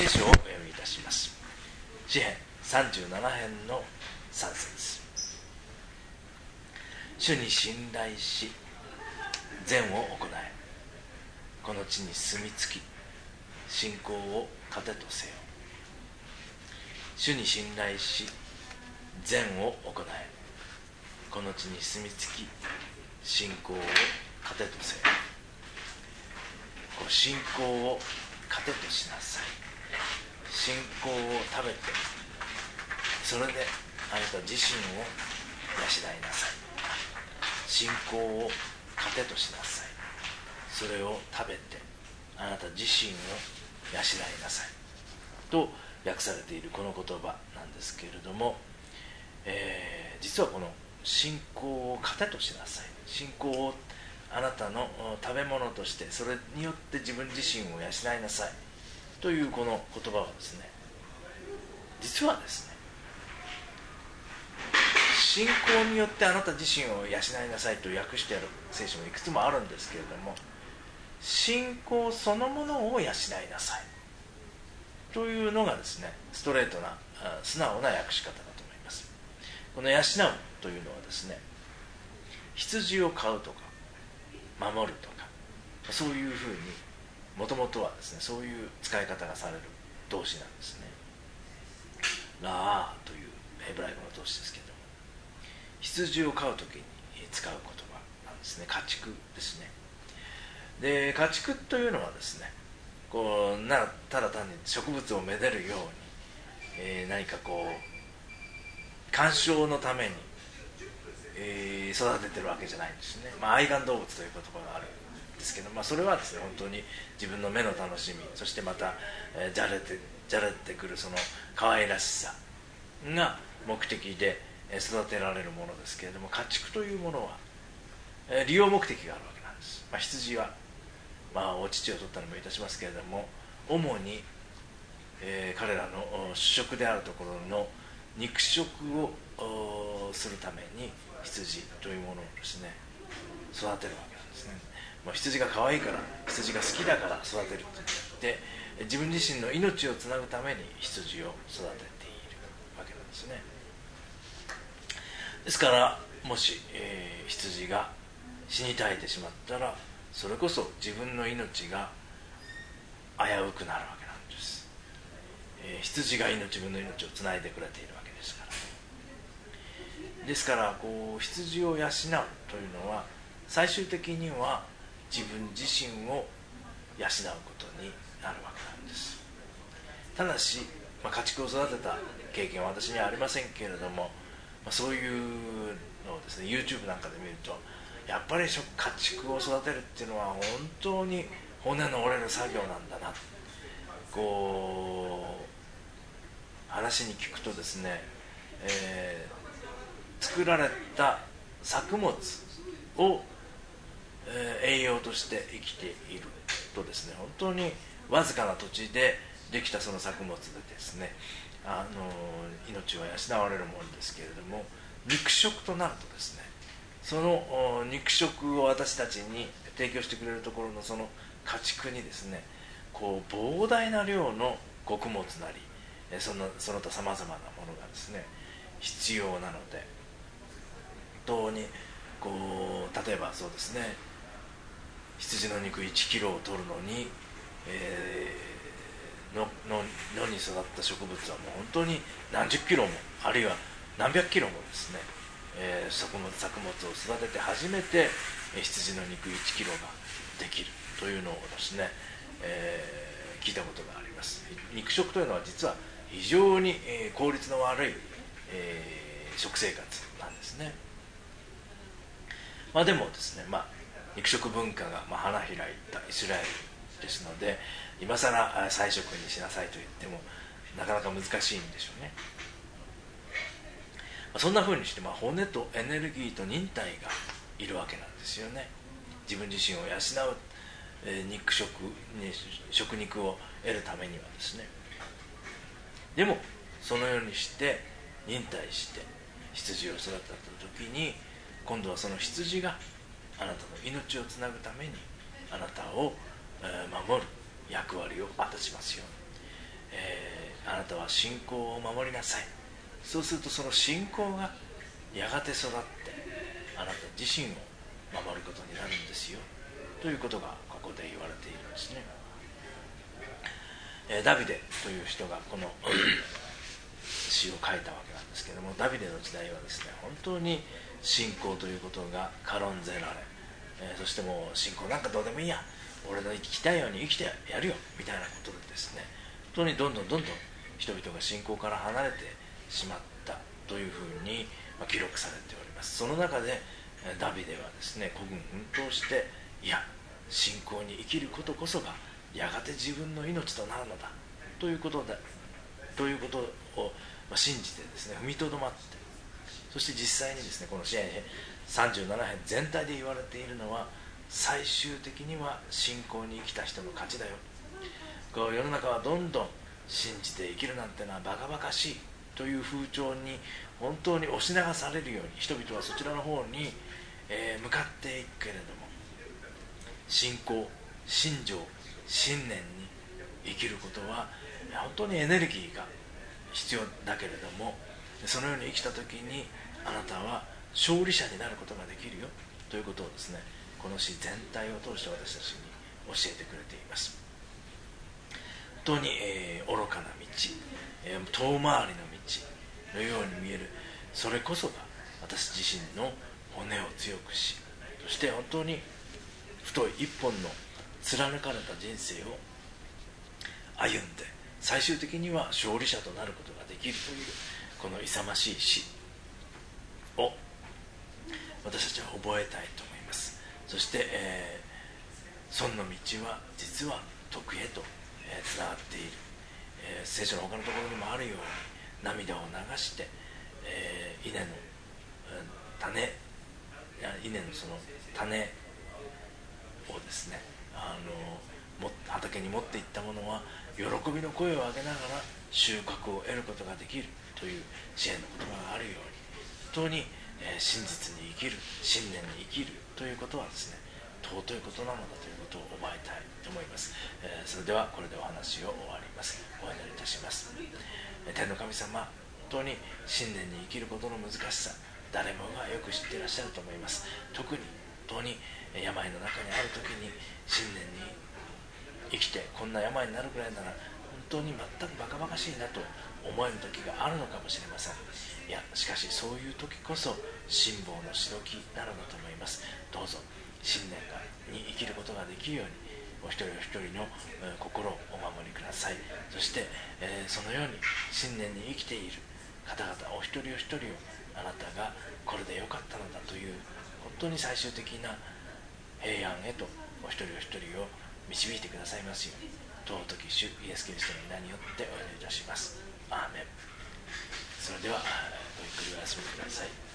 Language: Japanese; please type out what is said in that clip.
聖書をお読みいたします。詩編37編の3節。主に信頼し善を行え、この地に住み着き信仰を糧とせよ。主に信頼し善を行え、この地に住み着き信仰を糧とせよ。信仰を糧としなさい。信仰を食べて、それであなた自身を養いなさい。信仰を糧としなさい。それを食べてあなた自身を養いなさいと訳されているこの言葉なんですけれども、実はこの信仰を糧としなさい、信仰をあなたの食べ物として、それによって自分自身を養いなさいというこの言葉はですね、実はですね、信仰によってあなた自身を養いなさいと訳してある聖書もいくつもあるんですけれども、信仰そのものを養いなさいというのがですね、ストレートな素直な訳し方だと思います。この養うというのはですね、羊を飼うとか守るとか、そういうふうにもともとはですね、そういう使い方がされる動詞なんですね。ラーというヘブライ語の動詞ですけれども、羊を飼うときに使う言葉なんですね。家畜ですね。で、家畜というのはですね、ただ単に植物をめでるように、何か鑑賞のために、育ててるわけじゃないんですね。愛玩動物という言葉があるんですけど、それはですね、本当に自分の目の楽しみ、そしてまた、じゃれてくるその可愛らしさが目的で育てられるものですけれども、家畜というものは、利用目的があるわけなんです。羊は、お乳を取ったりもいたしますけれども、主に、彼らの主食であるところの肉食をするために羊というものをですね、育てるわけなんですね。羊が可愛いから、羊が好きだから育てると言って、自分自身の命をつなぐために羊を育てているわけなんですね。ですからもし、羊が死に絶えてしまったら、それこそ自分の命が危うくなるわけなんです。羊が自分の命をつないでくれているわけですから。ですから羊を養うというのは、最終的には自分自身を養うことになるわけなんです。ただし、家畜を育てた経験は私にはありませんけれども、そういうのをですね、 YouTube なんかで見ると、やっぱり家畜を育てるっていうのは本当に骨の折れる作業なんだな、話に聞くとですね、作られた作物を、栄養として生きているとですね、本当にわずかな土地でできたその作物でですね、命は養われるものですけれども、肉食となるとですね、その肉食を私たちに提供してくれるところのその家畜にですね、膨大な量の穀物なり、その他さまざまなものがですね必要なので、本当に例えばそうですね、羊の肉1キロを取るのに、野に育った植物はもう本当に何十キロも、あるいは何百キロもですね、作物を育てて初めて羊の肉1キロができるというのをですね、聞いたことがあります。肉食というのは実は非常に効率の悪い、食生活なんですね。でもですね、肉食文化が花開いたイスラエルですので、今さら菜食にしなさいと言ってもなかなか難しいんでしょうね。そんな風にして、骨とエネルギーと忍耐がいるわけなんですよね。自分自身を養う、食肉を得るためにはですね。でもそのようにして忍耐して羊を育てた時に、今度はその羊があなたの命をつなぐためにあなたを守る役割を果たしますように、 あなたは信仰を守りなさい。そうするとその信仰がやがて育ってあなた自身を守ることになるんですよということがここで言われているんですね。ダビデという人がこの詩を書いたわけなんですけれども、ダビデの時代はですね、本当に信仰ということが軽んぜられ、そしてもう信仰なんかどうでもいいや、俺の生きたいように生きてやるよみたいなことでですね、本当にどんどん人々が信仰から離れてしまったというふうに記録されております。その中でダビデはですね、孤軍奮闘して、いや信仰に生きることこそがやがて自分の命となるのだということを信じてですね、踏みとどまって、そして実際にですね、この詩篇37編全体で言われているのは、最終的には信仰に生きた人の勝ちだよ。こう世の中はどんどん信じて生きるなんてのはバカバカしいという風潮に本当に押し流されるように、人々はそちらの方に、向かっていくけれども、信仰、信条、信念に生きることは本当にエネルギーが必要だけれども、そのように生きた時にあなたは勝利者になることができるよということをですね、この詩全体を通して私たちに教えてくれています。本当に、愚かな道、遠回りの道のように見える、それこそが私自身の骨を強くし、そして本当に太い一本の貫かれた人生を歩んで最終的には勝利者となることができるという、この勇ましい詩を私たちは覚えたいと思います。そして、損の道は実は徳へとつながっている、聖書の他のところにもあるように、涙を流して、稲のその種をですね、畑に持っていったものは喜びの声を上げながら収穫を得ることができるという支援の言葉があるように、本当に、真実に生きる、信念に生きるということはですね、尊いことなのだということを覚えたいと思います。それではこれでお話を終わります。お祈りいたします。天の神様、本当に信念に生きることの難しさ、誰もがよく知っていらっしゃると思います。特に本当に病の中にある時に信念に生きてこんな病になるくらいなら本当に全くバカバカしいなと思える時があるのかもしれません。いや、しかしそういう時こそ辛抱のしどきなのだと思います。どうぞ信念に生きることができるようにお一人お一人の心をお守りください。そして、そのように信念に生きている方々お一人お一人をあなたがこれでよかったのだという本当に最終的な平安へとお一人お一人を導いてくださいますように、尊き主イエス・キリストの皆によってお祈りいたします。アーメン。それではごゆっくりお休みください。